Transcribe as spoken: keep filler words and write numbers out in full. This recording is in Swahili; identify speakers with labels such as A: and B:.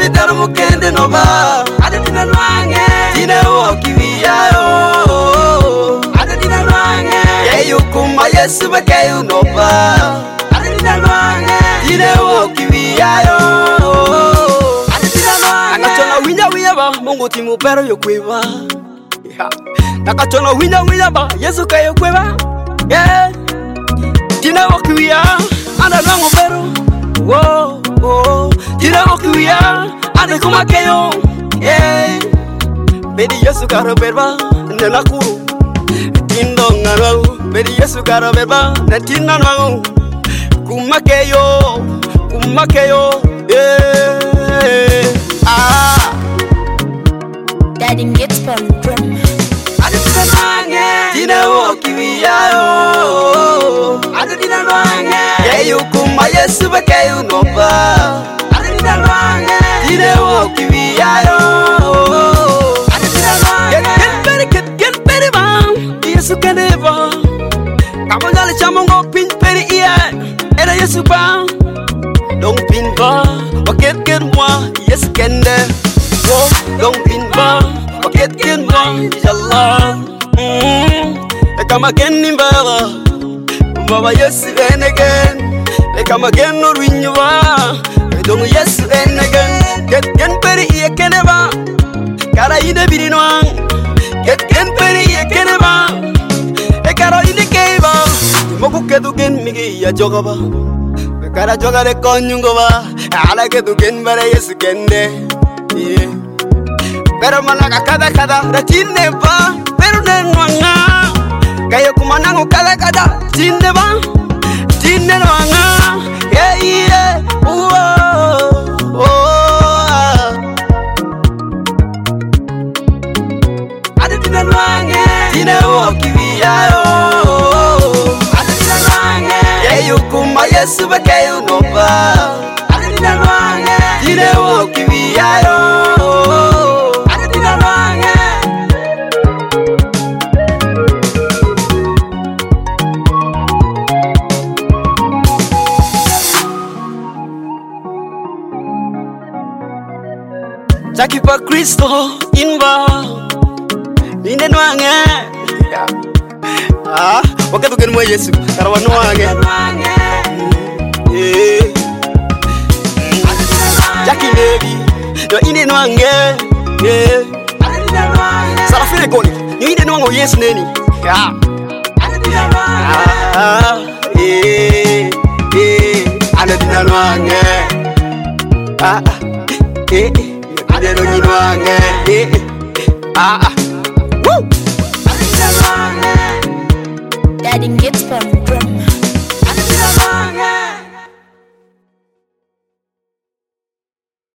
A: bitaro mukende noba ade dina nwange dine wokibiyayo ade dina nwange yeyukuma Yesu bekeyu noba ade dina nwange dine wokibiyayo ade dina nwange nakachona winya winya ba Mungu timupero yokweba nakachona winya winya ba Yesu kayo kweba yeah dina wokibiya anda nwango pero oh oh dina wokibiya ande kumakeyo yeah bedi Yesu karo berba nenakuru tindo ngaro bedi Yesu karo berba netina nwango kumakeyo kumakeyo yeah ah
B: Daddy gets from drum
A: ade dina nwange dina wokibiyayo ade dina nwange yeyukuma Yesu bekeyu noba ade dina nwange dina wokibiyayo ade dina nwange get better get get better man Yesu keneva kabonjale chamongo pin peri iya era Yesu ba dong pin ba oket ken moi Yesu kende wo dong pin ba oket ken moi inshallah mm kama ken nimbara baba Yesu enegen kama ken norwinywa dong Yesu enegen get ken peri iya keneva kara ide birinwang get ken peri iya keneva e kara ide keba moku kedu ken migi ya jogaba kara jogare konyungo ba ala kedu ken bare Yesu kende yeah pero malaka kada kada ratine ba pero nenwanga kayo kumanango kada kada tinde ba tinde nwanga yeah yeah oh oh ade dina nwange dina wokibiyayo ade dina nwange yeyukuma Yesu bekeyu noba ade dina nwange dina wokibiyayo ade dina nwange Takipa Kristo inba nine nwange ah wakati gani mwa Yesu karawa nwange eh Jackie baby no ine nwange eh Sarafine koni ine nwango Yesu neni ya ah eh eh ane dina nwange ah eh ade no nwange eh ah ah woo
B: Daddy gets from drum